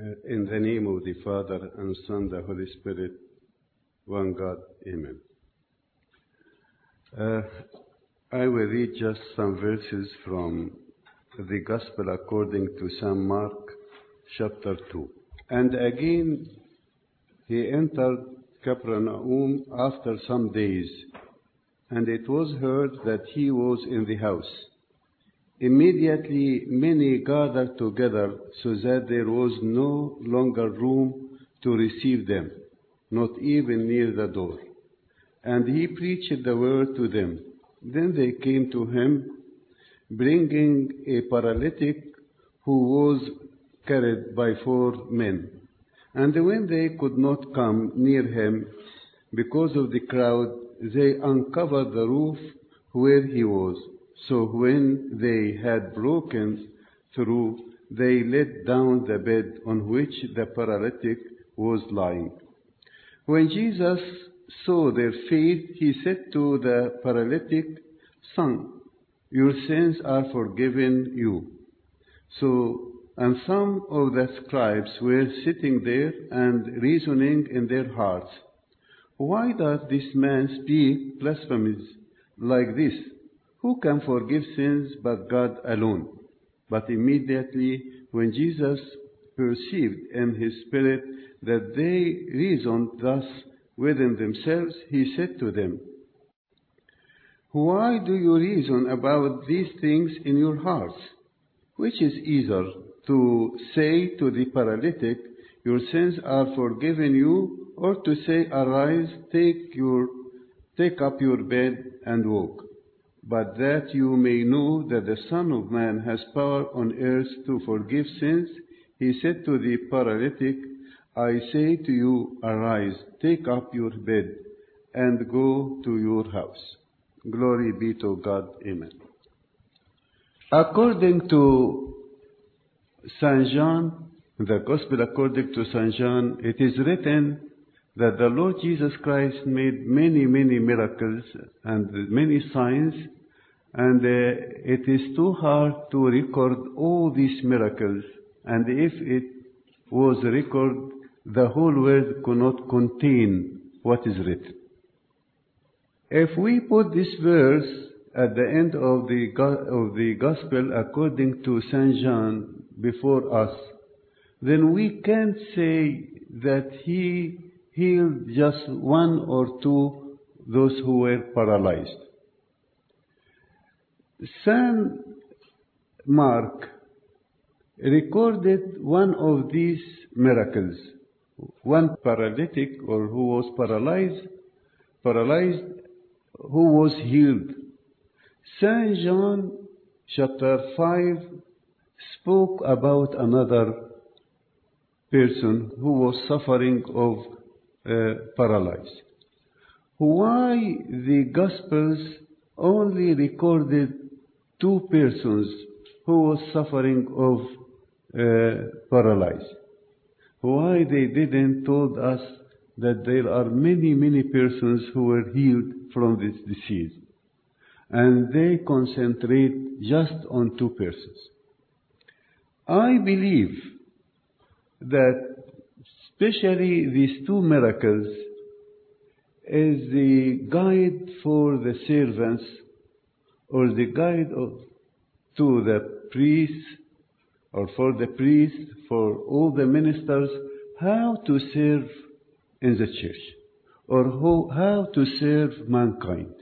In the name of the Father, and Son, the Holy Spirit, one God, Amen. I will read just some verses from the Gospel according to St. Mark, chapter 2. And again he entered Capernaum after some days, and it was heard that he was in the house. Immediately many gathered together, so that there was no longer room to receive them, not even near the door. And he preached the word to them. Then they came to him, bringing a paralytic who was carried by 4 men. And when they could not come near him because of the crowd, they uncovered the roof where he was. So when they had broken through, they let down the bed on which the paralytic was lying. When Jesus saw their faith, he said to the paralytic, "Son, your sins are forgiven you." And some of the scribes were sitting there and reasoning in their hearts, "Why does this man speak blasphemies like this? Who can forgive sins but God alone?" But immediately when Jesus perceived in his spirit that they reasoned thus within themselves, he said to them, "Why do you reason about these things in your hearts? Which is easier, to say to the paralytic, 'Your sins are forgiven you,' or to say, 'Arise, take up your bed and walk'? But that you may know that the Son of Man has power on earth to forgive sins," he said to the paralytic, "I say to you, arise, take up your bed, and go to your house." Glory be to God. Amen. According to St. John, the Gospel according to St. John, it is written that the Lord Jesus Christ made many, many miracles and many signs, and it is too hard to record all these miracles, and if it was recorded, the whole world could not contain what is written. If we put this verse at the end of the Gospel according to St. John before us, then we can't say that he healed just 1 or 2 those who were paralyzed. St. Mark recorded one of these miracles, one paralytic or who was paralyzed who was healed. St. John chapter 5 spoke about another person who was suffering of paralysis. Why the Gospels only recorded 2 persons who was suffering of paralysis? Why they didn't told us that there are many, many persons who were healed from this disease? And they concentrate just on 2 persons. I believe that especially these 2 miracles is the guide for the servants, or the guide to the priests, or for the priests, for all the ministers, how to serve in the church, or how to serve mankind.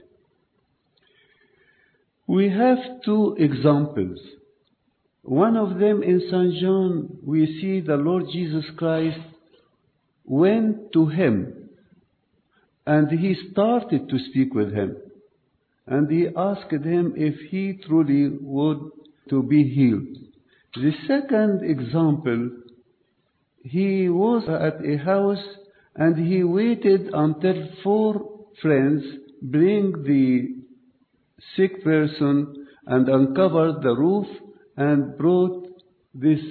We have 2 examples. One of them in St. John, we see the Lord Jesus Christ went to him, and he started to speak with him, and he asked him if he truly would to be healed. The second example, he was at a house, and he waited until 4 friends bring the sick person and uncovered the roof and brought this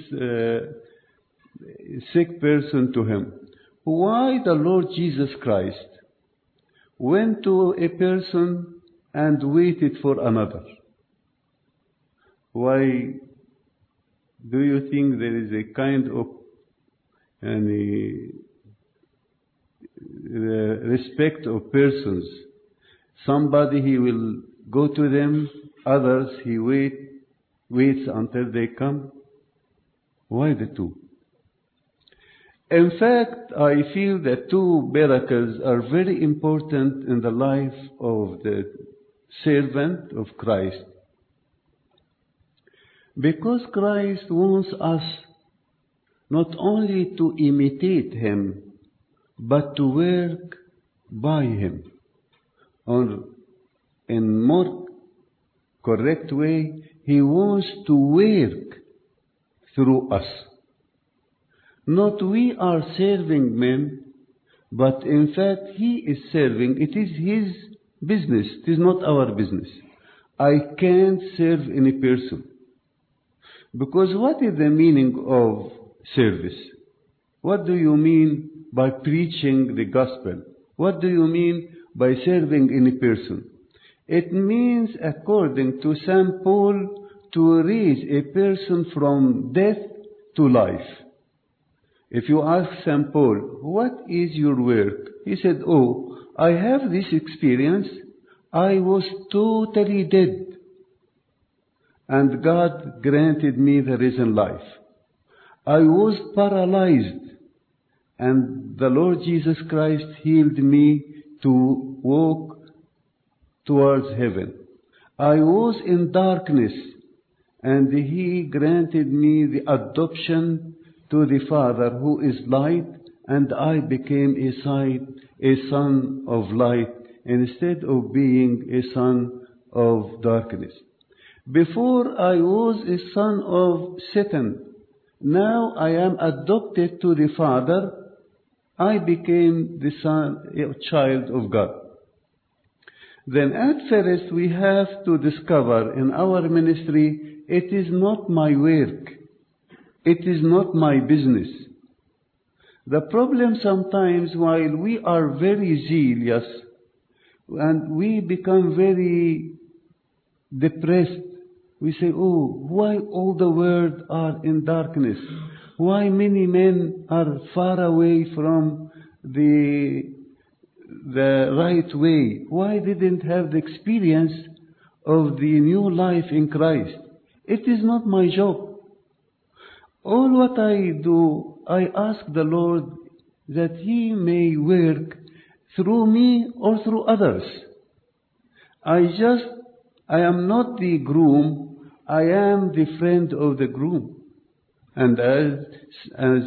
sick person to him. Why the Lord Jesus Christ went to a person and waited for another? Why do you think there is a kind of and the respect of persons. Somebody he will go to them, others he waits until they come. Why the two? In fact, I feel that two miracles are very important in the life of the servant of Christ. Because Christ wants us not only to imitate Him, but to work by Him. Or in more correct way, He wants to work through us. Not we are serving men, but in fact He is serving. It is His business. It is not our business. I can't serve any person. Because what is the meaning of service? What do you mean by preaching the gospel? What do you mean by serving any person? It means, according to St. Paul, to raise a person from death to life. If you ask St. Paul, what is your work? He said, I have this experience. I was totally dead. And God granted me the risen life. I was paralyzed. And the Lord Jesus Christ healed me to walk towards heaven. I was in darkness. And He granted me the adoption to the Father who is light, and I became a son of light instead of being a son of darkness. Before I was a son of Satan. Now I am adopted to the Father. I became the child of God. Then at first we have to discover in our ministry, it is not my work. It is not my business. The problem sometimes, while we are very zealous and we become very depressed, we say, why all the world are in darkness? Why many men are far away from the right way? Why didn't have the experience of the new life in Christ? It is not my job. All what I do, I ask the Lord that He may work through me or through others. I am not the groom, I am the friend of the groom. And as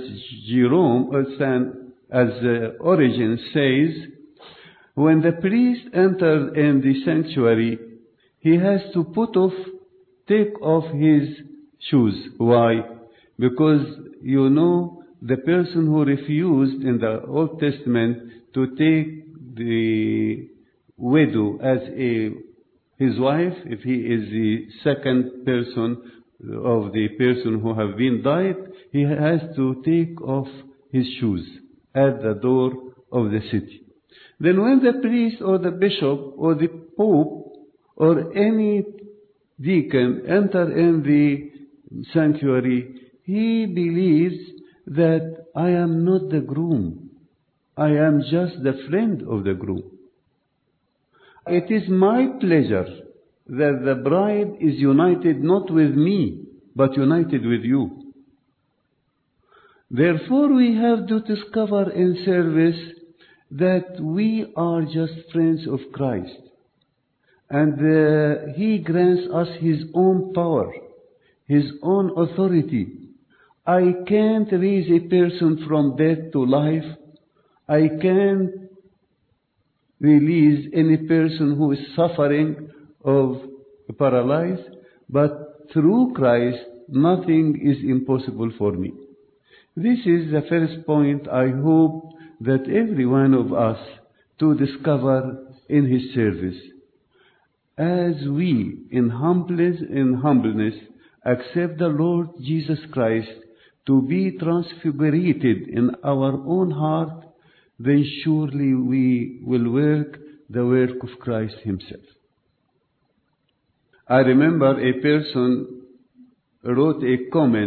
Origen says, when the priest enters in the sanctuary, he has to take off his shoes. Why? Because the person who refused in the Old Testament to take the widow as his wife, if he is the second person of the person who have been died, he has to take off his shoes at the door of the city. Then when the priest or the bishop or the pope or any deacon enter in the sanctuary, he believes that I am not the groom. I am just the friend of the groom. It is my pleasure that the bride is united not with me, but united with you. Therefore, we have to discover in service that we are just friends of Christ. And He grants us His own power, His own authority. I can't raise a person from death to life. I can't release any person who is suffering of paralysis, but through Christ, nothing is impossible for me. This is the first point I hope that every one of us to discover in his service. As we, in humbleness, accept the Lord Jesus Christ to be transfigurated in our own heart, then surely we will work the work of Christ Himself. I remember a person wrote a comment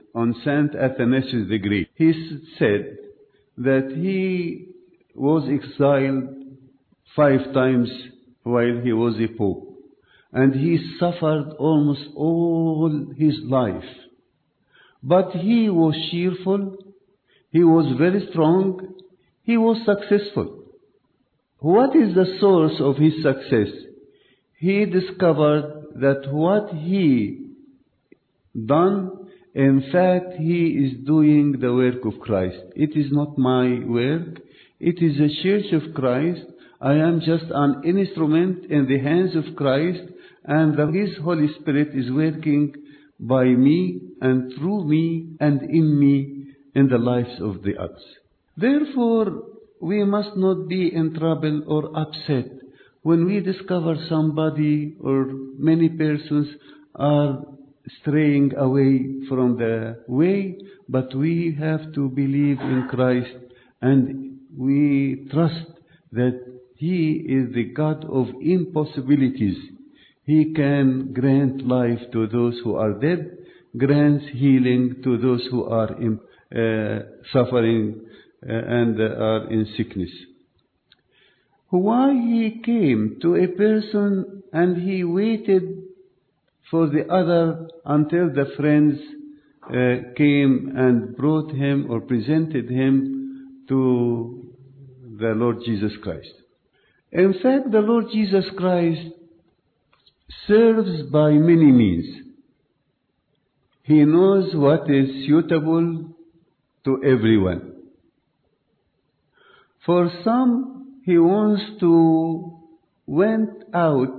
on Saint Athanasius the Great. He said that he was exiled 5 times while he was a pope, and he suffered almost all his life. But he was cheerful, he was very strong, he was successful. What is the source of his success? He discovered that what he done, in fact, he is doing the work of Christ. It is not my work. It is the Church of Christ. I am just an instrument in the hands of Christ, and His Holy Spirit is working by me and through me and in me in the lives of the others. Therefore, we must not be in trouble or upset when we discover somebody or many persons are straying away from the way, but we have to believe in Christ, and we trust that He is the God of impossibilities. He can grant life to those who are dead, grants healing to those who are suffering and are in sickness. Why He came to a person and He waited for the other until the friends came and brought him or presented him to the Lord Jesus Christ. In fact, the Lord Jesus Christ serves by many means. He knows what is suitable to everyone. For some, He wants to went out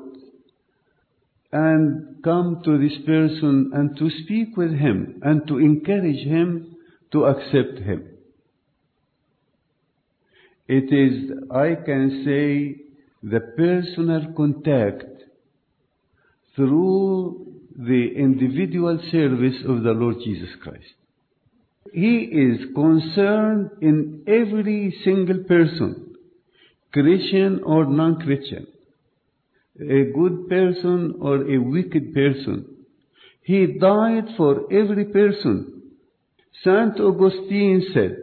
and come to this person and to speak with him and to encourage him to accept Him. It is, I can say, the personal contact through the individual service of the Lord Jesus Christ. He is concerned in every single person, Christian or non-Christian, a good person or a wicked person. He died for every person. Saint Augustine said,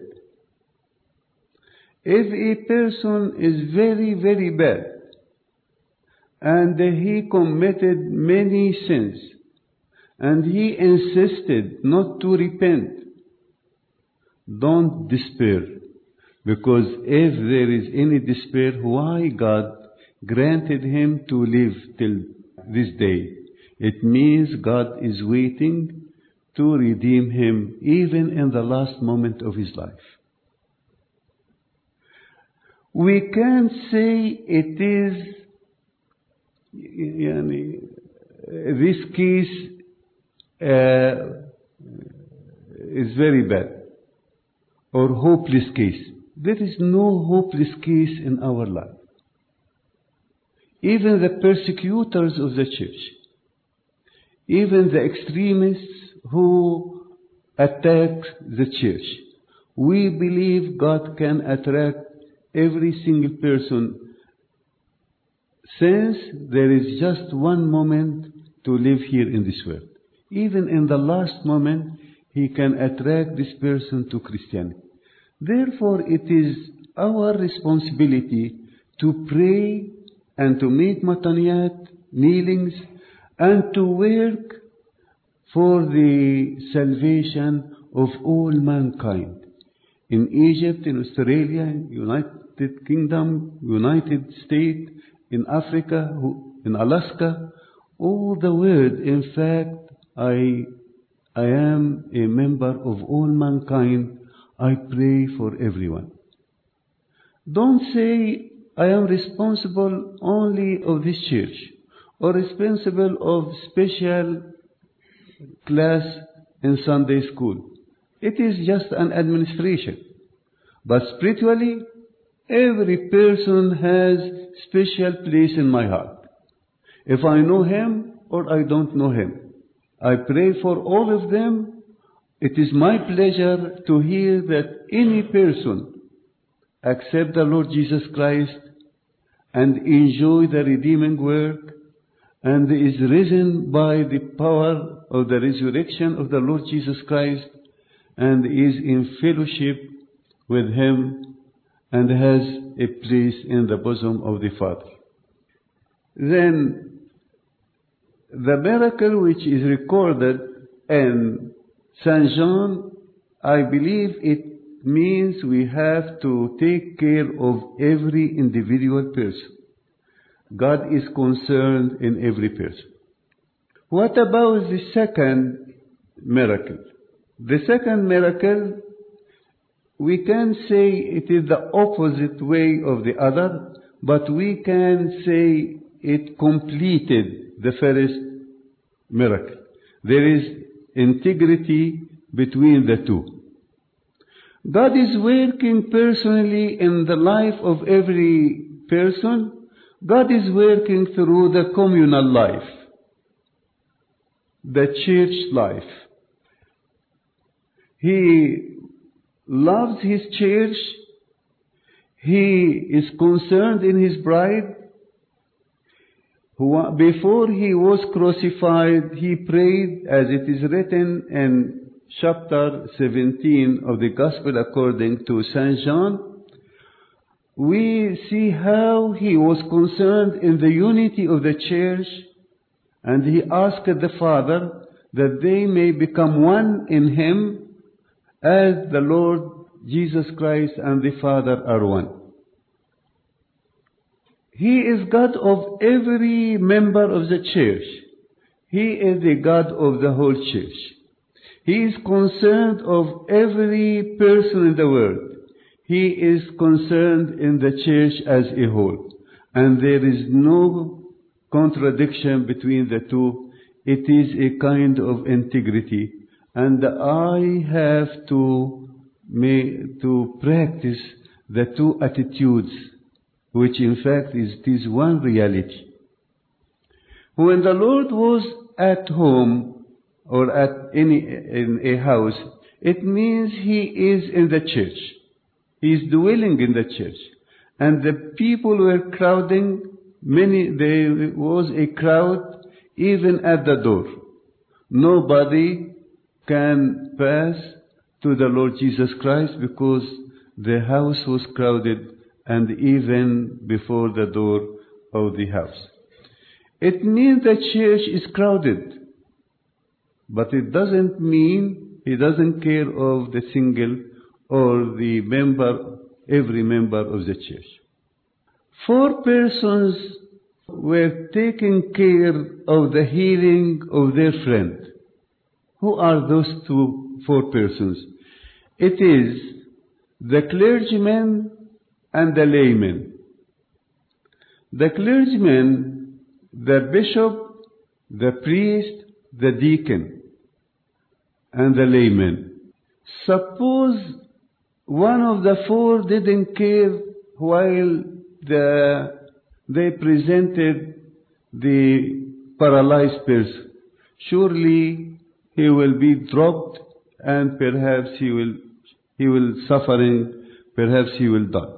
if a person is very, very bad, and he committed many sins, and he insisted not to repent, don't despair, because if there is any despair, why God granted him to live till this day? It means God is waiting to redeem him even in the last moment of his life. We can say it is, this case is very bad or hopeless case. There is no hopeless case in our life. Even the persecutors of the church, even the extremists who attack the church, we believe God can attract every single person, since there is just one moment to live here in this world. Even in the last moment, He can attract this person to Christianity. Therefore, it is our responsibility to pray and to make mataniyat, kneelings, and to work for the salvation of all mankind. In Egypt, in Australia, in United Kingdom, United States, in Africa, in Alaska, all the world. In fact, I am a member of all mankind. I pray for everyone. Don't say, I am responsible only of this church, or responsible of special class in Sunday school. It is just an administration. But spiritually, every person has special place in my heart. If I know him or I don't know him, I pray for all of them. It is my pleasure to hear that any person accept the Lord Jesus Christ and enjoy the redeeming work and is risen by the power of the resurrection of the Lord Jesus Christ, and is in fellowship with Him, and has a place in the bosom of the Father. Then, the miracle which is recorded in St. John, I believe it means we have to take care of every individual person. God is concerned in every person. What about the second miracle? The second miracle, we can say it is the opposite way of the other, but we can say it completed the first miracle. There is integrity between the two. God is working personally in the life of every person. God is working through the communal life, the church life. He loves His church. He is concerned in His bride. Before He was crucified, He prayed, as it is written in chapter 17 of the Gospel according to St. John. We see how He was concerned in the unity of the church, and He asked the Father that they may become one in Him, as the Lord Jesus Christ and the Father are one. He is God of every member of the church. He is the God of the whole church. He is concerned of every person in the world. He is concerned in the church as a whole. And there is no contradiction between the two. It is a kind of integrity. And I have to practice the two attitudes, which in fact is one reality. When the Lord was at home or in a house, it means He is in the church. He is dwelling in the church. And the people were crowding, there was a crowd even at the door. Nobody can pass to the Lord Jesus Christ because the house was crowded, and even before the door of the house. It means the church is crowded, but it doesn't mean He doesn't care of the single or the member, every member of the church. 4 persons were taking care of the healing of their friend. Who are those 4 persons? It is the clergyman and the layman. The clergyman, the bishop, the priest, the deacon, and the layman. Suppose one of the 4 didn't care while they presented the paralyzed person. Surely he will be dropped, and perhaps he will suffering, perhaps he will die.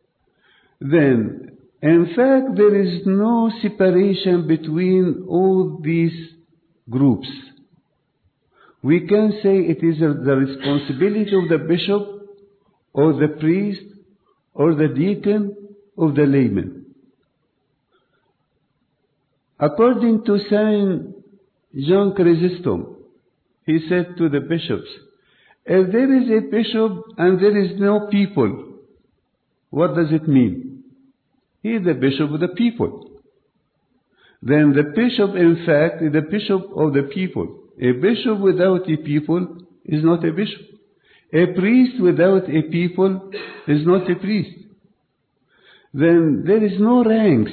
Then, in fact, there is no separation between all these groups. We can say it is the responsibility of the bishop, or the priest, or the deacon, or the layman. According to Saint John Chrysostom, he said to the bishops, if there is a bishop and there is no people, what does it mean? He is the bishop of the people. Then the bishop, in fact, is the bishop of the people. A bishop without a people is not a bishop. A priest without a people is not a priest. Then there is no ranks.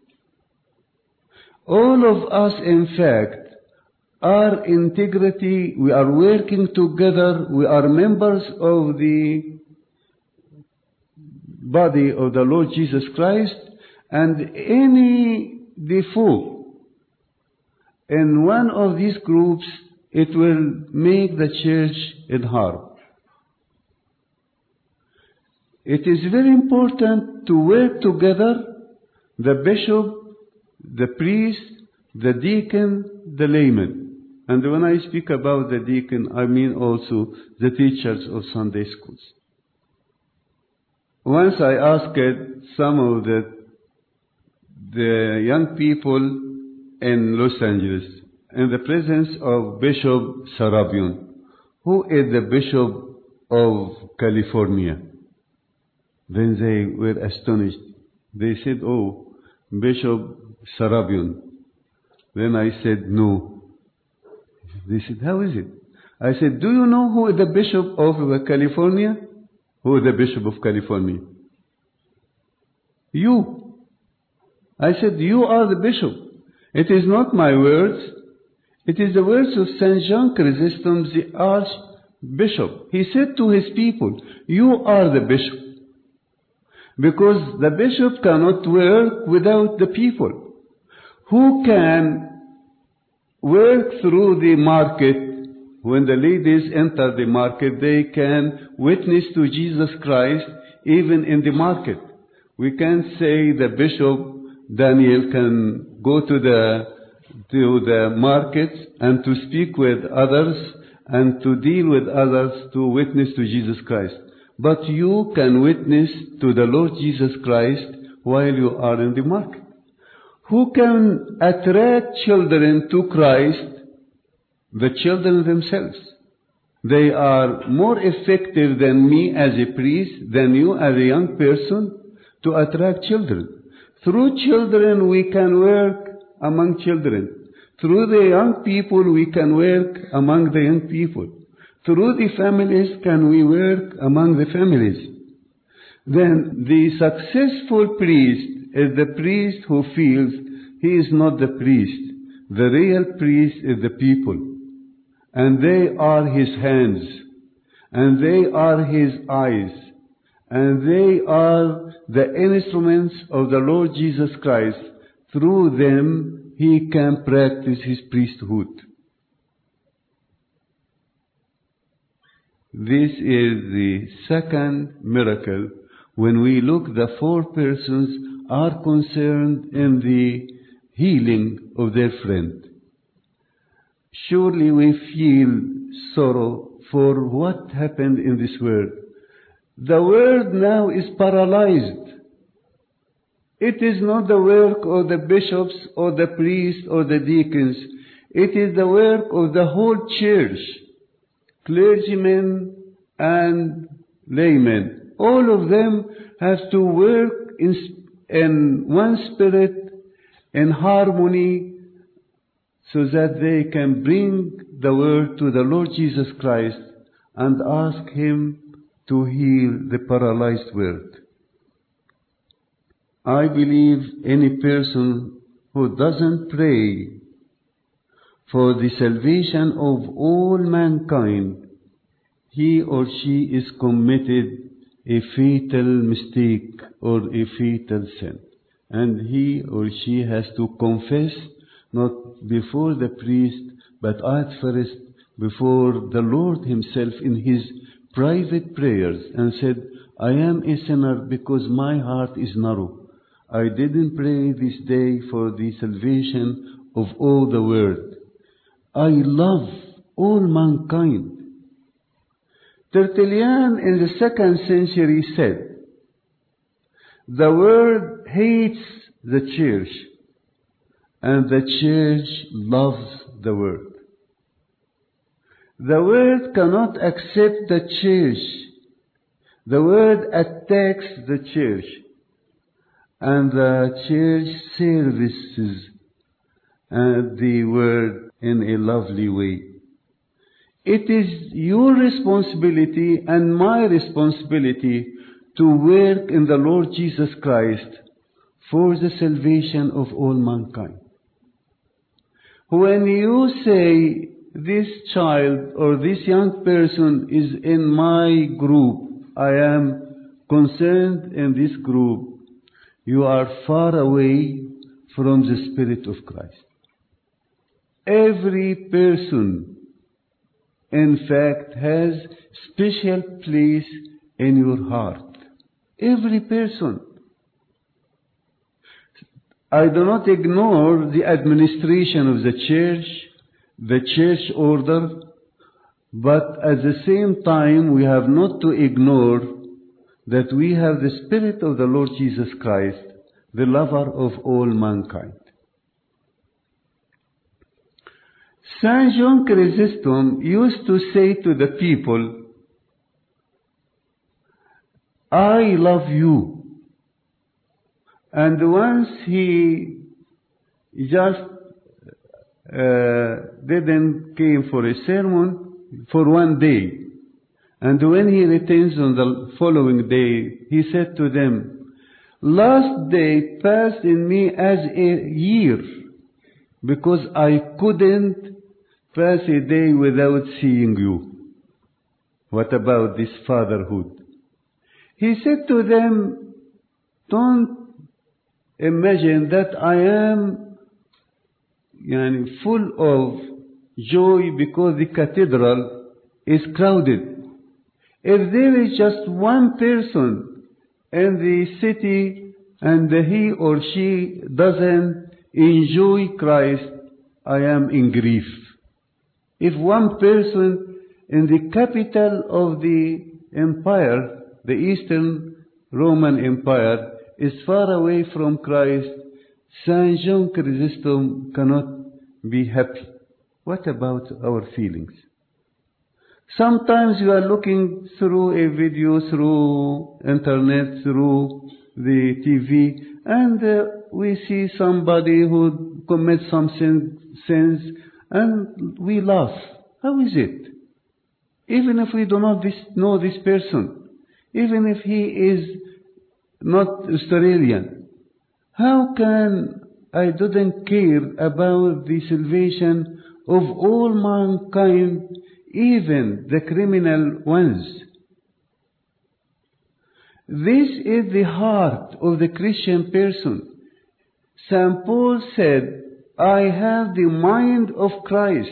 All of us, in fact, are integrity. We are working together. We are members of the body of the Lord Jesus Christ, and any default in one of these groups, it will make the church in harm. It is very important to work together, the bishop, the priest, the deacon, the layman. And when I speak about the deacon, I mean also the teachers of Sunday schools. Once I asked some of the young people in Los Angeles, in the presence of Bishop Sarabian, who is the Bishop of California. Then they were astonished. They said, "Oh, Bishop Sarabian." Then I said, "No." They said, "How is it?" I said, "Do you know who is the Bishop of California?" "Who is the Bishop of California?" "You." I said, "You are the Bishop." It is not my words. It is the words of Saint John Chrysostom, the Archbishop. He said to his people, "You are the Bishop." Because the Bishop cannot work without the people. Who can work through the market? When the ladies enter the market, they can witness to Jesus Christ even in the market. We can say the Bishop Daniel can go to the markets and to speak with others and to deal with others to witness to Jesus Christ. But you can witness to the Lord Jesus Christ while you are in the market. Who can attract children to Christ? The children themselves. They are more effective than me as a priest, than you as a young person, to attract children. Through children we can work among children. Through the young people we can work among the young people. Through the families can we work among the families. Then the successful priest is the priest who feels he is not the priest. The real priest is the people. And they are his hands. And they are his eyes. And they are the instruments of the Lord Jesus Christ. Through them he can practice his priesthood. This is the second miracle. When we look, the four persons are concerned in the healing of their friend. Surely we feel sorrow for what happened in this world. The world now is paralyzed. It is not the work of the bishops or the priests or the deacons. It is the work of the whole church, clergymen and laymen. All of them have to work in one spirit, in harmony, so that they can bring the word to the Lord Jesus Christ and ask him to heal the paralyzed world. I believe any person who doesn't pray for the salvation of all mankind, he or she is committed a fatal mistake or a fatal sin. And he or she has to confess, not before the priest, but at first before the Lord himself in his private prayers, and said, "I am a sinner because my heart is narrow. I didn't pray this day for the salvation of all the world. I love all mankind." Tertullian in the 2nd century said, "The world hates the church, and the church loves the world." The world cannot accept the church. The world attacks the church, and the church services the word in a lovely way. It is your responsibility and my responsibility to work in the Lord Jesus Christ for the salvation of all mankind. When you say, "This child or this young person is in my group, I am concerned in this group," you are far away from the Spirit of Christ. Every person, in fact, has special place in your heart. Every person. I do not ignore the administration of the church order, but at the same time we have not to ignore that we have the Spirit of the Lord Jesus Christ, the lover of all mankind. Saint John Chrysostom used to say to the people, I love you. And once he just didn't came for a sermon for one day. And when he returns on the following day, he said to them, last day passed in me as a year, because I couldn't pass a day without seeing you. What about this fatherhood? He said to them, don't imagine that I am full of joy because the cathedral is crowded. If there is just one person in the city and he or she doesn't enjoy Christ, I am in grief. If one person in the capital of the empire, the Eastern Roman Empire, is far away from Christ, Saint John Chrysostom cannot be happy. What about our feelings? Sometimes you are looking through a video, through internet, through the TV, and we see somebody who commits some sins, and we laugh. How is it? Even if we do not know this person, even if he is not Australian, how can I didn't care about the salvation of all mankind, even the criminal ones? This is the heart of the Christian person. St. Paul said, I have the mind of Christ.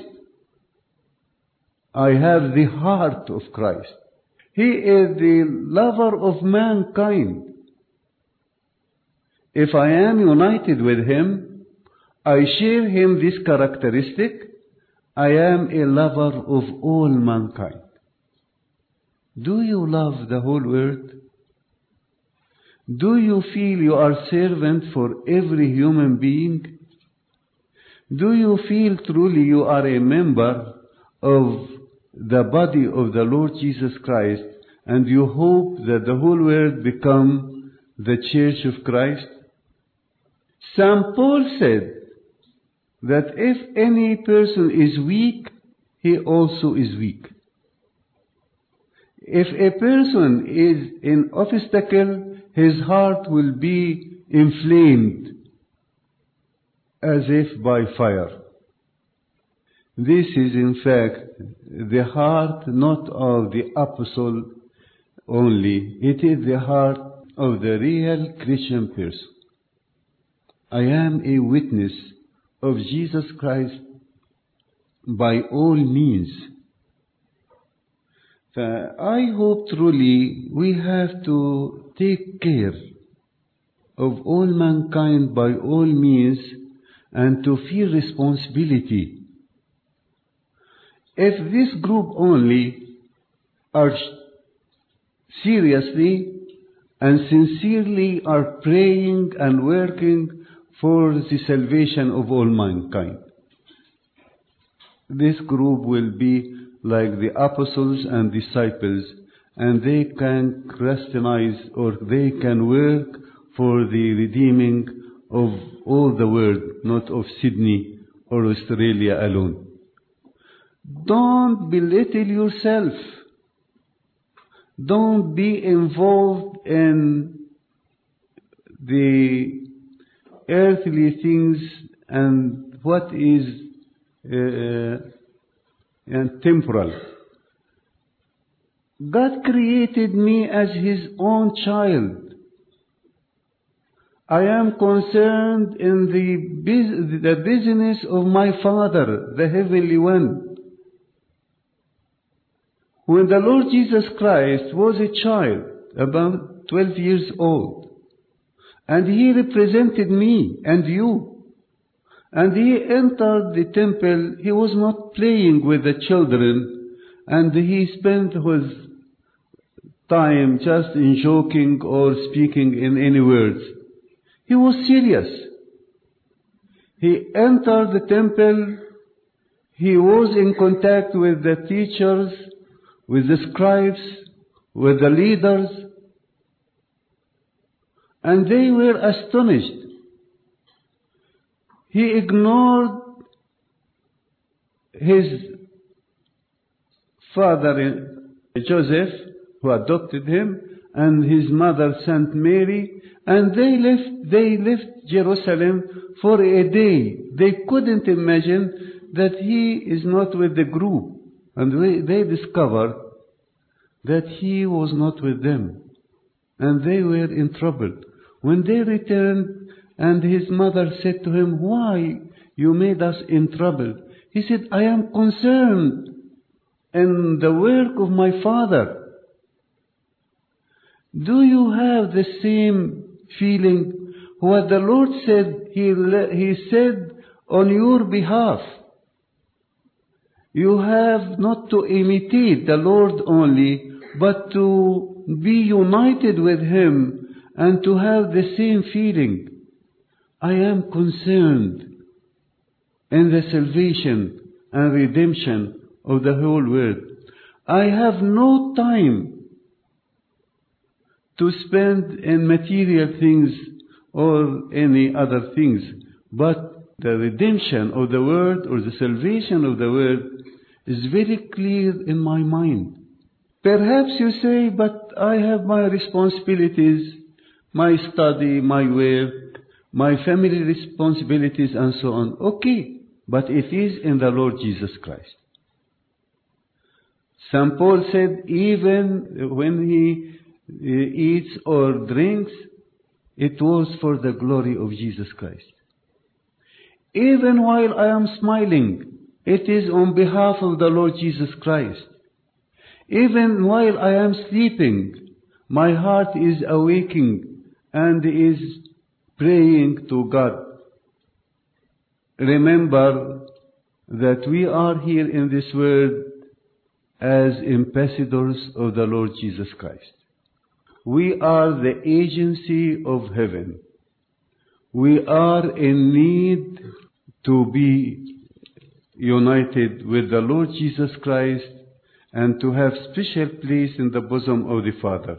I have the heart of Christ. He is the lover of mankind. If I am united with him, I share him this characteristic. I am a lover of all mankind. Do you love the whole world? Do you feel you are servant for every human being? Do you feel truly you are a member of the body of the Lord Jesus Christ, and you hope that the whole world become the Church of Christ? St. Paul said that if any person is weak, he also is weak. If a person is an obstacle, his heart will be inflamed as if by fire. This is in fact the heart not of the apostle only, it is the heart of the real Christian person. I am a witness of Jesus Christ by all means. I hope truly we have to take care of all mankind by all means and to feel responsibility. If this group only are seriously and sincerely are praying and working for the salvation of all mankind, this group will be like the apostles and disciples, and they can Christianize, or they can work for the redeeming of all the world, not of Sydney or Australia alone. Don't belittle yourself. Don't be involved in the earthly things and what is and temporal. God created me as His own child. I am concerned in the business of my Father, the Heavenly One. When the Lord Jesus Christ was a child, about 12 years old, and he represented me and you. And he entered the temple. He was not playing with the children, and he spent his time just in joking or speaking in any words. He was serious. He entered the temple. He was in contact with the teachers, with the scribes, with the leaders, and they were astonished. He ignored his father, Joseph, who adopted him, and his mother, Saint Mary, and they left Jerusalem for a day. They couldn't imagine that he is not with the group, and they discovered that he was not with them, and they were in trouble. When they returned, and his mother said to him, "Why you made us in trouble?" He said, "I am concerned in the work of my Father." Do you have the same feeling? What the Lord said, He said on your behalf. You have not to imitate the Lord only, but to be united with Him and to have the same feeling. I am concerned in the salvation and redemption of the whole world. I have no time to spend in material things or any other things, but the redemption of the world or the salvation of the world is very clear in my mind. Perhaps you say, "But I have my responsibilities, my study, my work, my family responsibilities, and so on." Okay, but it is in the Lord Jesus Christ. St. Paul said, even when he eats or drinks, it was for the glory of Jesus Christ. Even while I am smiling, it is on behalf of the Lord Jesus Christ. Even while I am sleeping, my heart is awaking and is praying to God. Remember that we are here in this world as ambassadors of the Lord Jesus Christ. We are the agency of heaven. We are in need to be united with the Lord Jesus Christ and to have special place in the bosom of the Father.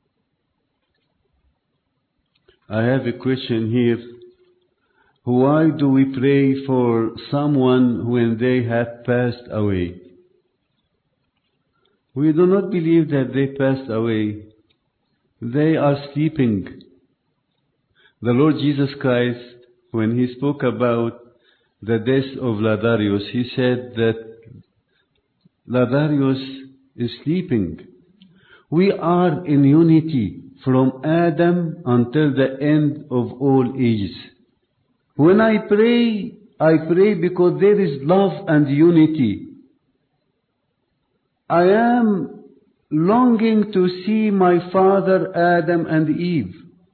I have a question here. Why do we pray for someone when they have passed away? We do not believe that they passed away. They are sleeping. The Lord Jesus Christ, when He spoke about the death of Lazarus, He said that Lazarus is sleeping. We are in unity from Adam until the end of all ages. When I pray because there is love and unity. I am longing to see my father Adam and Eve,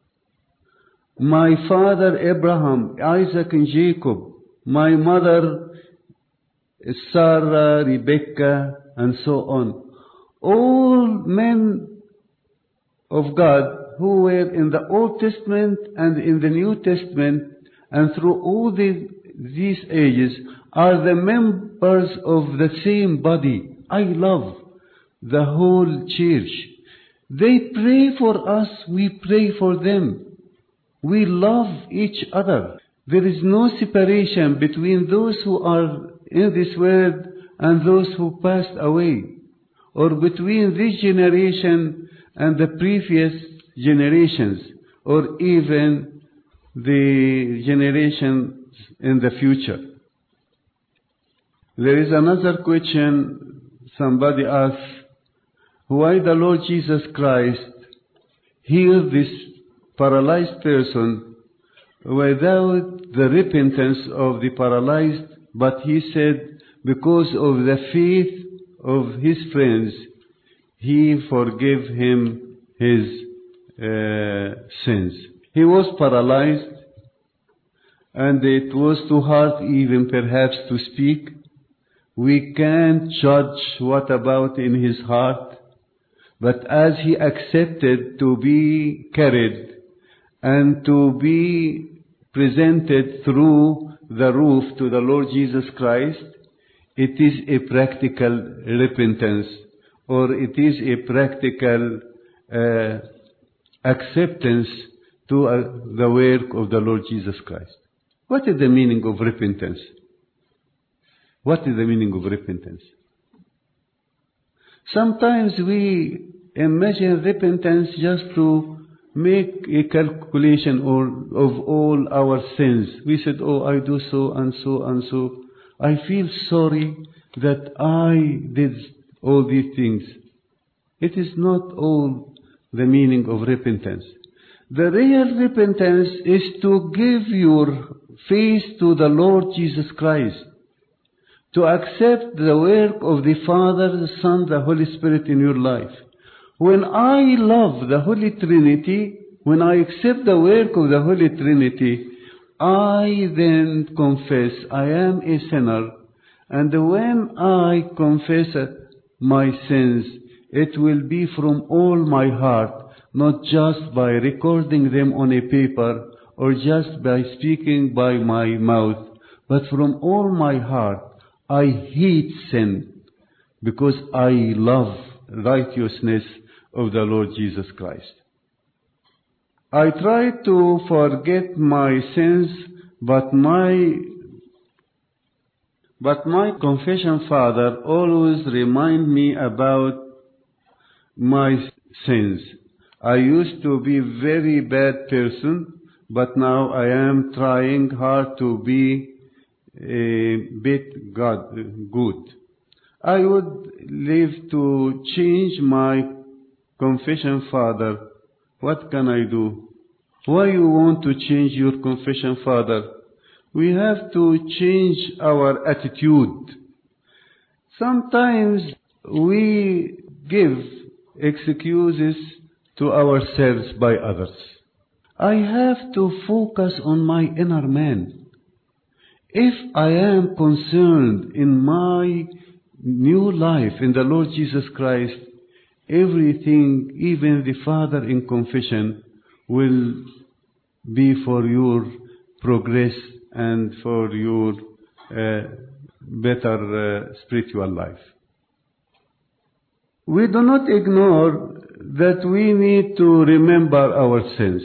my father Abraham, Isaac and Jacob, my mother Sarah, Rebecca, and so on. All men of God who were in the Old Testament and in the New Testament, and through all these ages, are the members of the same body. I love the whole church. They pray for us, we pray for them. We love each other. There is no separation between those who are in this world and those who passed away, or between this generation and the previous generations, or even the generations in the future. There is another question somebody asked, why the Lord Jesus Christ healed this paralyzed person without the repentance of the paralyzed, but He said because of the faith of His friends, He forgave him his sins. He was paralyzed, and it was too hard even perhaps to speak. We can't judge what about in his heart, but as he accepted to be carried and to be presented through the roof to the Lord Jesus Christ, it is a practical repentance, or it is a practical acceptance to the work of the Lord Jesus Christ. What is the meaning of repentance? What is the meaning of repentance? Sometimes we imagine repentance just to make a calculation of all our sins. We said, oh, I do so and so and so. I feel sorry that I did all these things. It is not all the meaning of repentance. The real repentance is to give your face to the Lord Jesus Christ, to accept the work of the Father, the Son, the Holy Spirit in your life. When I love the Holy Trinity, when I accept the work of the Holy Trinity, I then confess I am a sinner. And when I confess my sins, it will be from all my heart, not just by recording them on a paper or just by speaking by my mouth, but from all my heart. I hate sin because I love righteousness of the Lord Jesus Christ. I try to forget my sins, but my confession father always remind me about my sins. I used to be a very bad person, but now I am trying hard to be a bit good. I would live to change my confession father. What can I do? Why you want to change your confession father? We have to change our attitude. Sometimes we give excuses to ourselves by others. I have to focus on my inner man. If I am concerned in my new life in the Lord Jesus Christ, everything, even the Father in confession, will be for your progress and for your better spiritual life. We do not ignore that we need to remember our sins.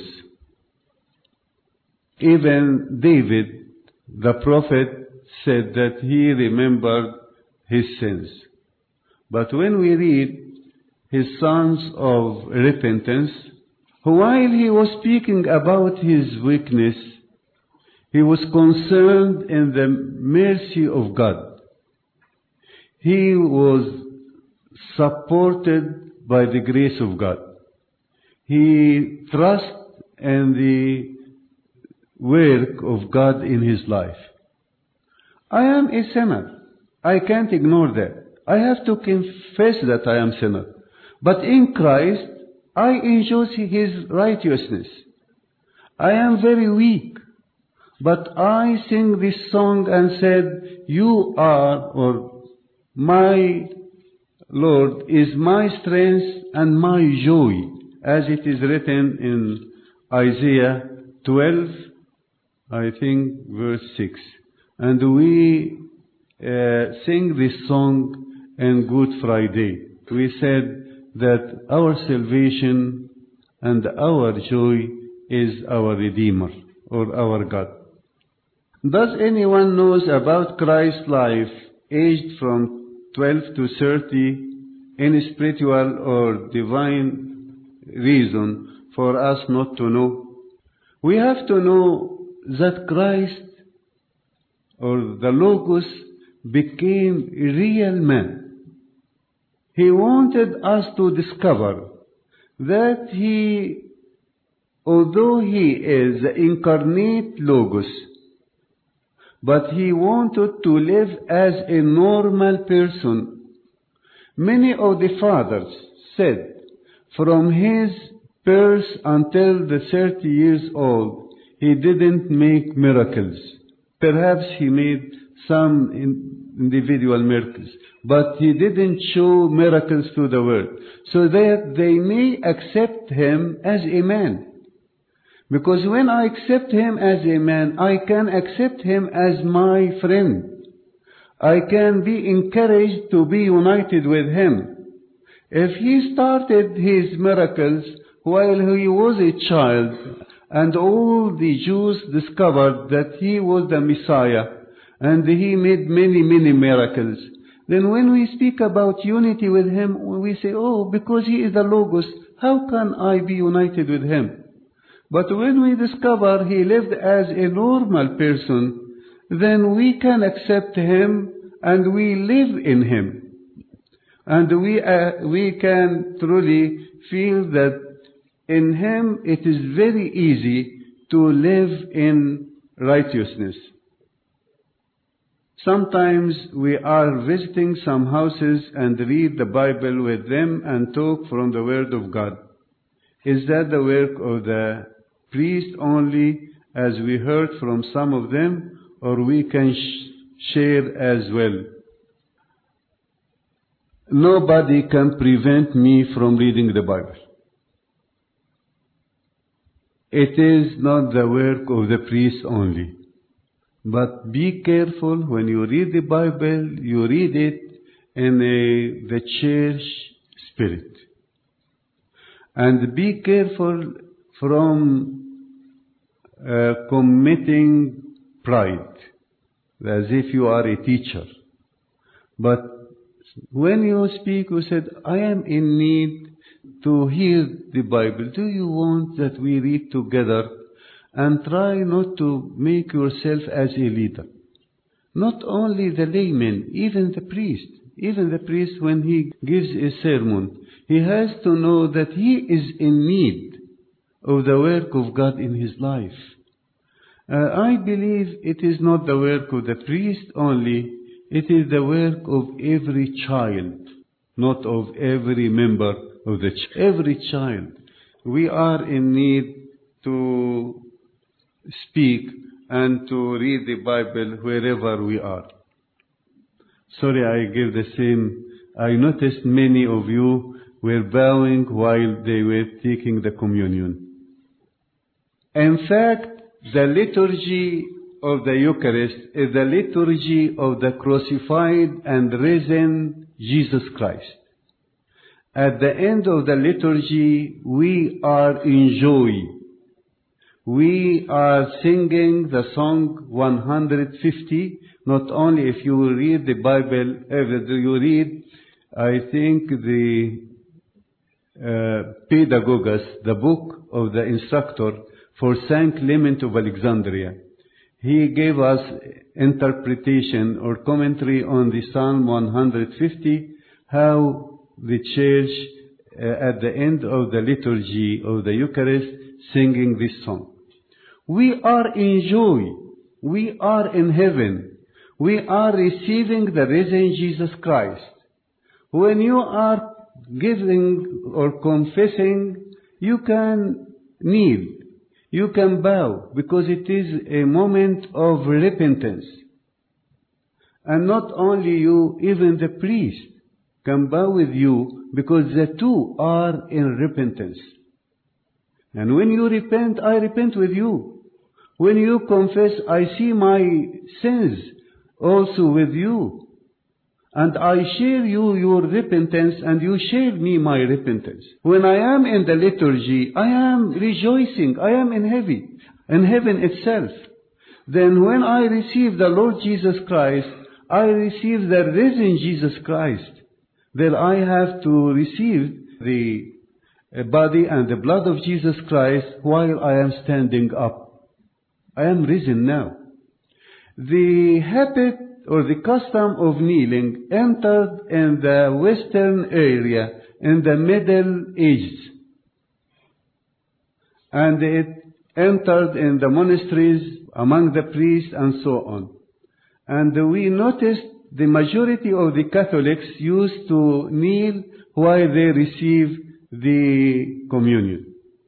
Even David, the prophet, said that he remembered his sins. But when we read his songs of repentance, while he was speaking about his weakness, he was concerned in the mercy of God. He was supported by the grace of God. He trusted in the work of God in his life. I am a sinner. I can't ignore that. I have to confess that I am a sinner. But in Christ, I enjoy his righteousness. I am very weak. But I sing this song and said, you are, or my Lord is my strength and my joy, as it is written in Isaiah 12, I think, verse 6. And we sing this song on Good Friday. We said that our salvation and our joy is our Redeemer, or our God. Does anyone knows about Christ's life aged from 12 to 30 any spiritual or divine reason for us not to know? We have to know that Christ, or the Logos, became a real man. He wanted us to discover that he, although he is the incarnate Logos, but he wanted to live as a normal person. Many of the fathers said, from his birth until the 30 years old, he didn't make miracles. Perhaps he made some individual miracles, but he didn't show miracles to the world, so that they may accept him as a man. Because when I accept him as a man, I can accept him as my friend. I can be encouraged to be united with him. If he started his miracles while he was a child, and all the Jews discovered that he was the Messiah, and he made many, many miracles, then when we speak about unity with him, we say, oh, because he is the Logos, how can I be united with him? But when we discover he lived as a normal person, then we can accept him and we live in him. And we can truly feel that in him it is very easy to live in righteousness. Sometimes we are visiting some houses and read the Bible with them and talk from the Word of God. Is that the work of the priest only, as we heard from some of them, or we can share as well? Nobody can prevent me from reading the Bible. It is not the work of the priest only. But be careful when you read the Bible, you read it in the church spirit. And be careful from committing pride, as if you are a teacher. But when you speak, you said, I am in need to hear the Bible. Do you want that we read together? And try not to make yourself as a leader. Not only the layman, even the priest. Even the priest, when he gives a sermon, he has to know that he is in need of the work of God in his life. I believe it is not the work of the priest only, it is the work of every child, not of every member of the church. Every child. We are in need to speak and to read the Bible wherever we are. Sorry, I give the same. I noticed many of you were bowing while they were taking the communion. In fact, the liturgy of the Eucharist is the liturgy of the crucified and risen Jesus Christ. At the end of the liturgy, we are in joy. We are singing the song 150, not only if you read the Bible, if you read, I think, the Pedagogus, the book of the instructor for Saint Clement of Alexandria. He gave us interpretation or commentary on the Psalm 150, how the church at the end of the liturgy of the Eucharist singing this song. We are in joy. We are in heaven. We are receiving the risen Jesus Christ. When you are giving or confessing, you can kneel. You can bow, because it is a moment of repentance. And not only you, even the priest can bow with you, because the two are in repentance. And when you repent, I repent with you. When you confess, I see my sins also with you. And I share you your repentance, and you share me my repentance. When I am in the liturgy, I am rejoicing. I am in heaven itself. Then when I receive the Lord Jesus Christ, I receive the risen Jesus Christ. Then I have to receive the body and the blood of Jesus Christ while I am standing up. I am risen now. The habit or the custom of kneeling entered in the Western area in the Middle Ages. And it entered in the monasteries, among the priests, and so on. And we noticed the majority of the Catholics used to kneel while they receive the communion.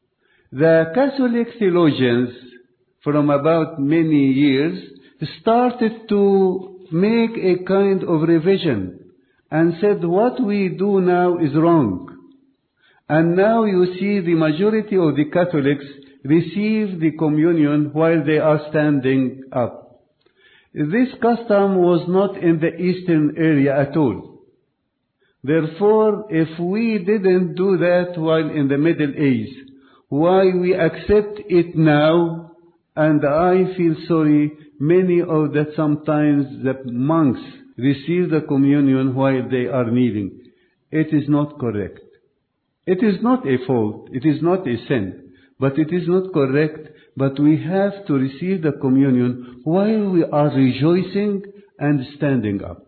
The Catholic theologians, from about many years, started to make a kind of revision and said what we do now is wrong. And now you see the majority of the Catholics receive the communion while they are standing up. This custom was not in the eastern area at all. Therefore, if we didn't do that while in the Middle Age, why we accept it now? And I feel sorry, many of that sometimes the monks receive the communion while they are kneeling. It is not correct. It is not a fault, it is not a sin, but it is not correct, but we have to receive the communion while we are rejoicing and standing up.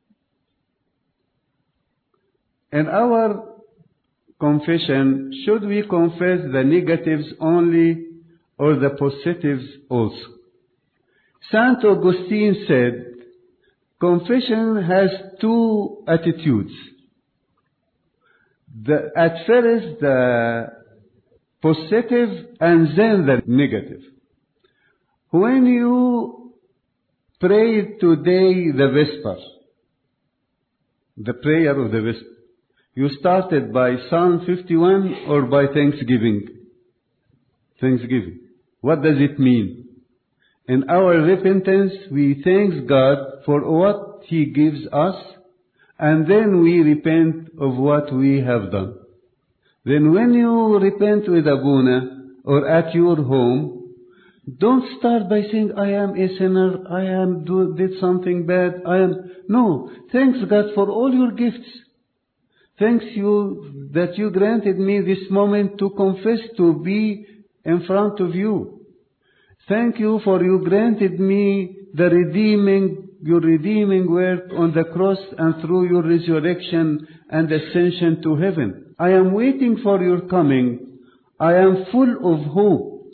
In our confession, should we confess the negatives only or the positives also? Saint Augustine said, confession has two attitudes. At first the positive and then the negative. When you prayed today the Vesper, the prayer of the Vesper, you started by Psalm 51 or by Thanksgiving? Thanksgiving. What does it mean? In our repentance, we thank God for what He gives us, and then we repent of what we have done. Then when you repent with Abuna or at your home, don't start by saying, I am a sinner, did something bad, No, thanks God for all your gifts. Thanks you that you granted me this moment to confess, to be in front of you. Thank you for you granted me your redeeming work on the cross and through your resurrection and ascension to heaven. I am waiting for your coming. I am full of hope.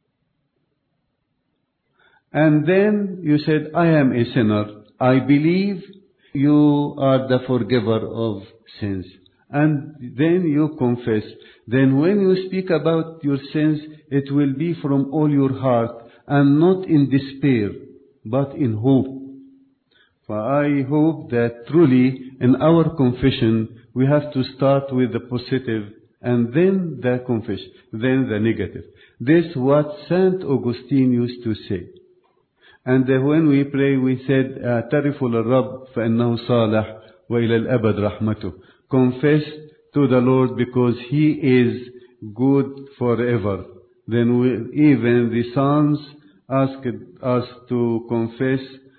And then you said, I am a sinner. I believe you are the forgiver of sins. And then you confess. Then when you speak about your sins, it will be from all your heart and not in despair, but in hope. For I hope that truly in our confession we have to start with the positive and then the confession, then the negative. This is what Saint Augustine used to say. And when we pray, we said, اعترف للرب فإنه صالح وإلى الأبد رحمته. Confess to the Lord because He is good forever. Then even the Psalms asked us to confess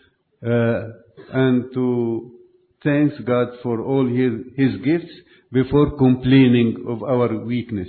and to thank God for all His gifts before complaining of our weakness.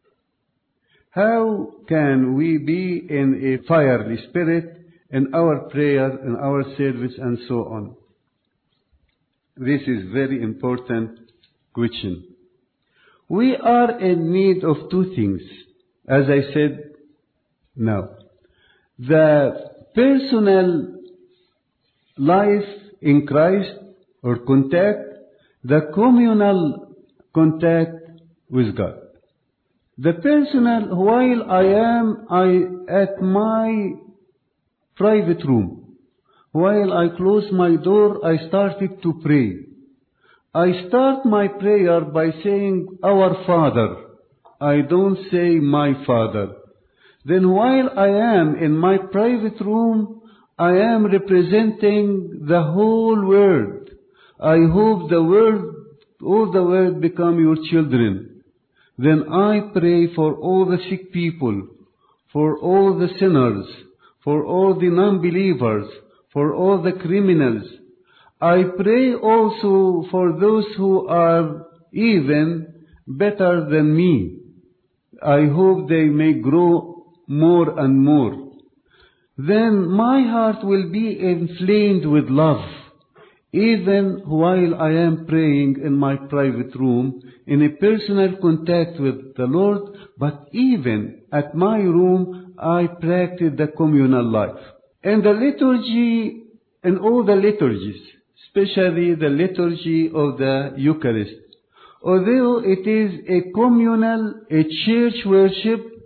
How can we be in a fiery spirit in our prayer, in our service, and so on? This is very important question. We are in need of two things, as I said now. The personal life in Christ or contact, the communal contact with God. The personal, while I am at my private room, while I close my door, I started to pray. I start my prayer by saying, Our Father. I don't say my Father. Then while I am in my private room, I am representing the whole world. I hope all the world become your children. Then I pray for all the sick people, for all the sinners, for all the non-believers, for all the criminals. I pray also for those who are even better than me. I hope they may grow more and more. Then my heart will be inflamed with love, even while I am praying in my private room, in a personal contact with the Lord, but even at my room, I practice the communal life. In the liturgy, in all the liturgies, especially the liturgy of the Eucharist, although it is a communal, a church worship,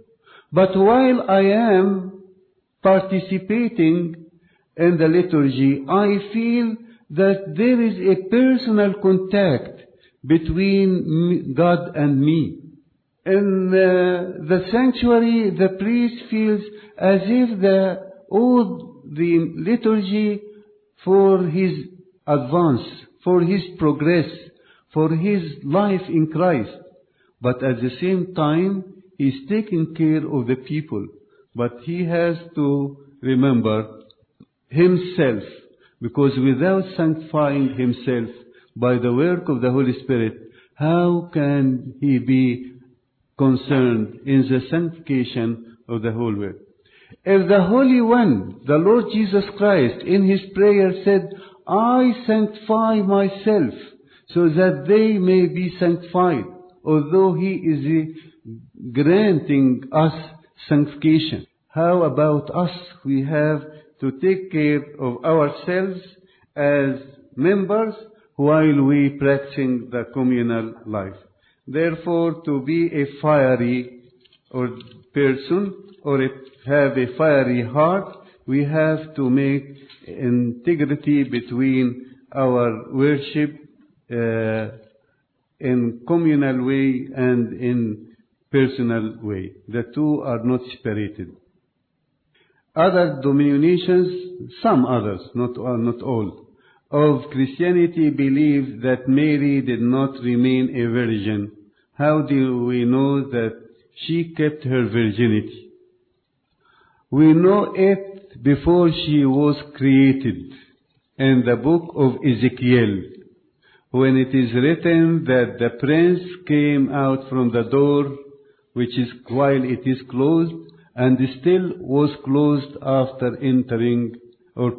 But while I am participating in the liturgy, I feel that there is a personal contact between God and me. In the sanctuary, the priest feels as if all the liturgy for his advance, for his progress, for his life in Christ. But at the same time, he's taking care of the people. But he has to remember himself, because without sanctifying himself by the work of the Holy Spirit, how can he be concerned in the sanctification of the whole world? If the Holy One, the Lord Jesus Christ, in his prayer said, I sanctify myself so that they may be sanctified, although he is granting us sanctification. How about us? We have to take care of ourselves as members while we practicing the communal life. Therefore, to be a fiery or person or have a fiery heart, we have to make integrity between our worship in communal way and in personal way. The two are not separated. Other denominations, some others, not all, of Christianity believe that Mary did not remain a virgin. How do we know that she kept her virginity? We know it before she was created in the book of Ezekiel, when it is written that the prince came out from the door, which is while it is closed, and still was closed after entering or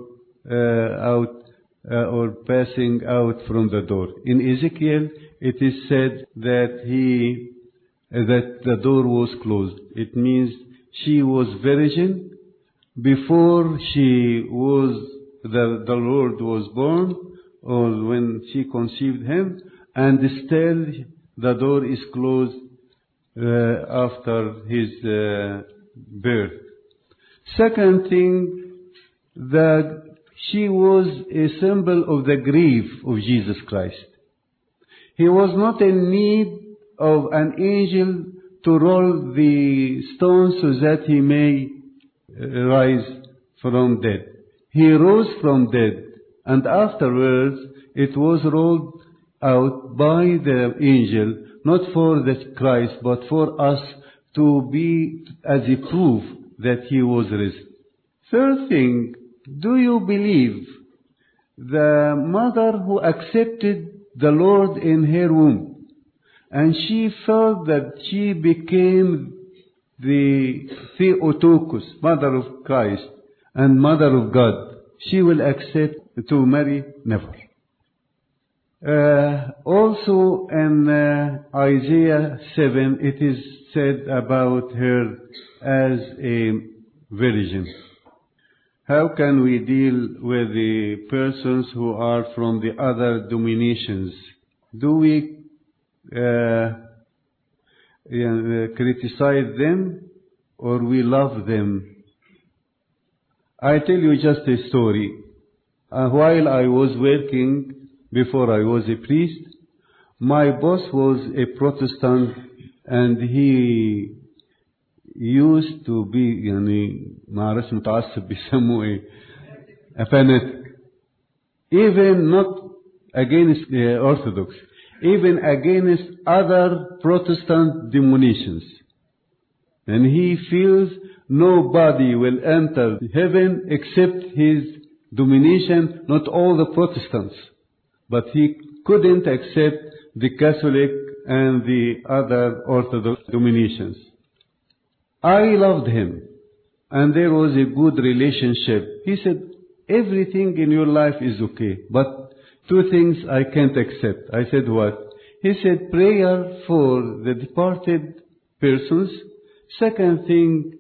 passing out from the door. In Ezekiel, it is said that the door was closed. It means she was virgin before the Lord was born, or when she conceived him, and still the door is closed after his birth. Second thing, that she was a symbol of the grief of Jesus Christ. He was not in need of an angel to roll the stone so that he may rise from dead. He rose from dead, and afterwards it was rolled out by the angel, not for the Christ, but for us to be as a proof that he was risen. Third thing, do you believe the mother who accepted the Lord in her womb, and she felt that she became the Theotokos, mother of Christ and mother of God, she will accept to marry? Never. Also in Isaiah 7, it is said about her as a virgin. How can we deal with the persons who are from the other denominations? Do we criticize them, or we love them? I tell you just a story. While I was working, before I was a priest, my boss was a Protestant, and he used to be معرفش متعصب بيسموه ايه, a fanatic, even not against the Orthodox, even against other Protestant denominations. And he feels nobody will enter heaven except his denomination, not all the Protestants. But he couldn't accept the Catholic and the other Orthodox denominations. I loved him, and there was a good relationship. He said, everything in your life is okay, but two things I can't accept. I said, what? He said, prayer for the departed persons. Second thing,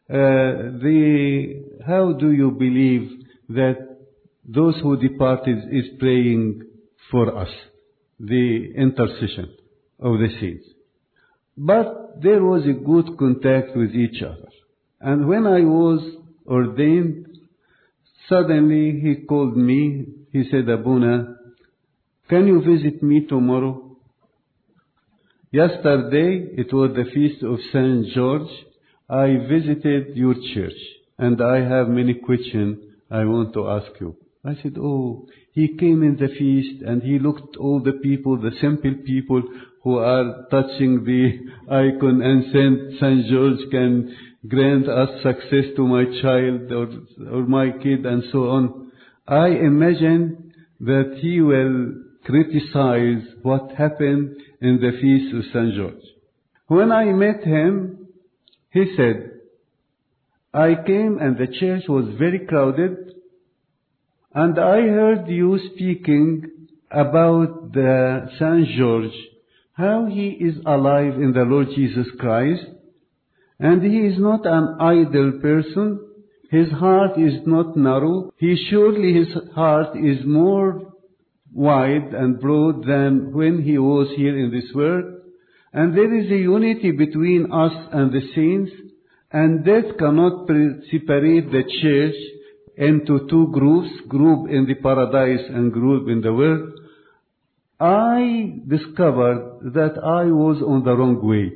how do you believe that those who departed is praying for us? The intercession of the saints. But But there was a good contact with each other. And when I was ordained, suddenly he called me. He said, Abuna, can you visit me tomorrow? Yesterday, it was the feast of St. George. I visited your church, and I have many questions I want to ask you. I said, oh, he came in the feast, and he looked all the people, the simple people who are touching the icon, and St. George can grant us success to my child or my kid, and so on. I imagine that he will criticize what happened in the feast of St. George. When I met him, he said, I came and the church was very crowded, and I heard you speaking about the St. George, how he is alive in the Lord Jesus Christ, and he is not an idle person. His heart is not narrow. Surely his heart is more wide and broad than when he was here in this world. And there is a unity between us and the saints, and death cannot separate the church into two groups, group in the paradise and group in the world. I discovered that I was on the wrong way,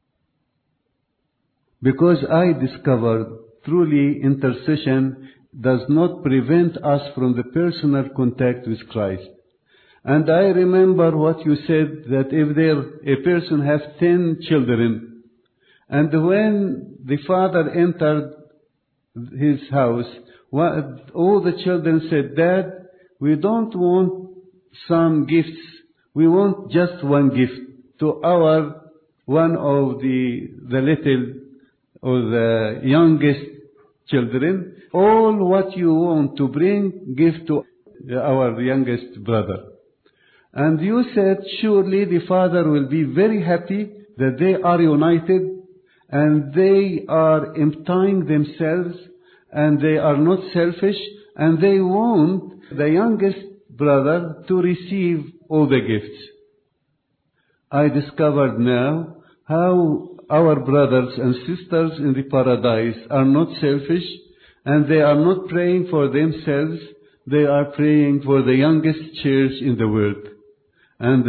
because I discovered truly intercession does not prevent us from the personal contact with Christ. And I remember what you said, that if a person has 10 children, and when the father entered his house, all the children said, Dad, we don't want some gifts. We want just one gift to one of the little or the youngest children. All what you want to bring, give to our youngest brother. And you said, surely the father will be very happy that they are united and they are emptying themselves and they are not selfish, and they want the youngest brother to receive all the gifts. I discovered now how our brothers and sisters in the paradise are not selfish, and they are not praying for themselves, they are praying for the youngest church in the world. And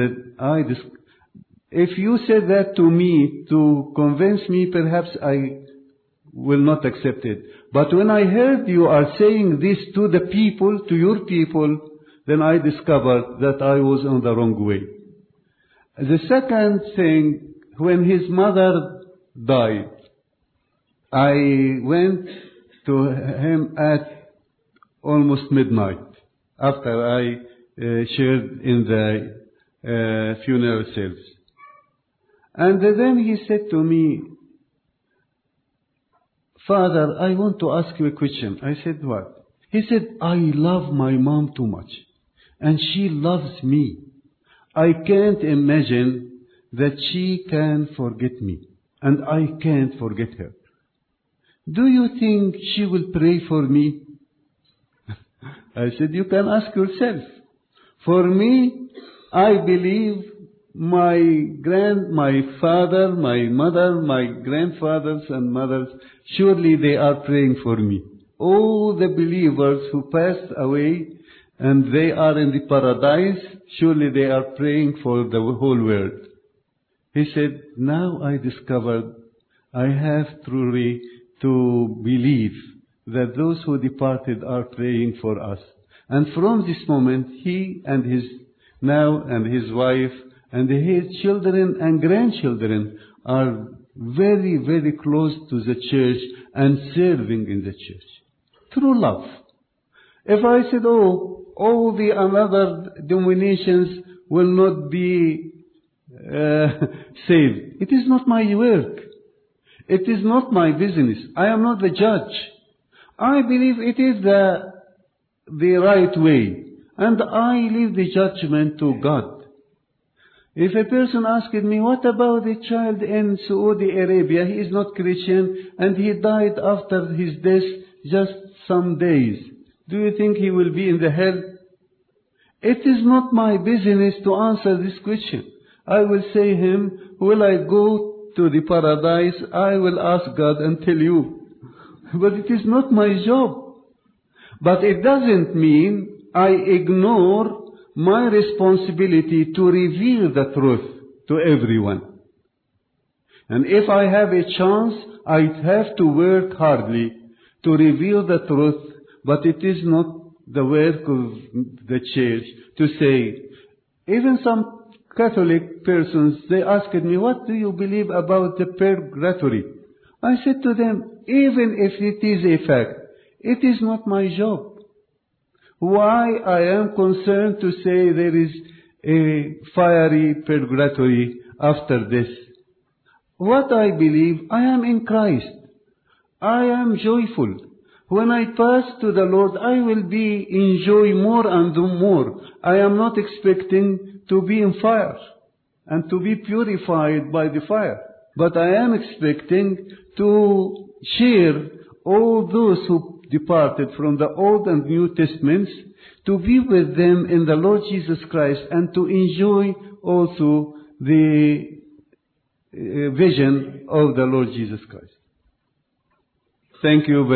if you said that to me to convince me, perhaps I will not accept it. But when I heard you are saying this to the people, to your people, then I discovered that I was on the wrong way. The second thing, when his mother died, I went to him at almost midnight, after I shared in the funeral service. And then he said to me, Father, I want to ask you a question. I said, what? He said, I love my mom too much, and she loves me. I can't imagine that she can forget me, and I can't forget her. Do you think she will pray for me? I said, you can ask yourself. For me, I believe my father, my mother, my grandfathers and mothers, surely they are praying for me. All the believers who passed away and they are in the paradise, surely they are praying for the whole world. He said, now I discovered I have truly to believe that those who departed are praying for us. And from this moment, he and his wife and his children and grandchildren are very, very close to the church and serving in the church. Through love. If I said, all the other denominations will not be saved, it is not my work. It is not my business. I am not the judge. I believe it is the right way, and I leave the judgment to God. If a person asked me, what about the child in Saudi Arabia? He is not Christian and he died after his death just some days. Do you think he will be in the hell? It is not my business to answer this question. I will say him, will I go to the paradise, I will ask God and tell you. But it is not my job. But it doesn't mean I ignore my responsibility to reveal the truth to everyone. And if I have a chance, I have to work hardly to reveal the truth, but it is not the work of the church to say. Even some Catholic persons, they asked me, what do you believe about the purgatory? I said to them, even if it is a fact, it is not my job. Why I am concerned to say there is a fiery purgatory after this? What I believe, I am in Christ. I am joyful. When I pass to the Lord, I will be in joy more and more. I am not expecting to be in fire and to be purified by the fire. But I am expecting to share all those who departed from the Old and New Testaments, to be with them in the Lord Jesus Christ and to enjoy also the vision of the Lord Jesus Christ. Thank you very much.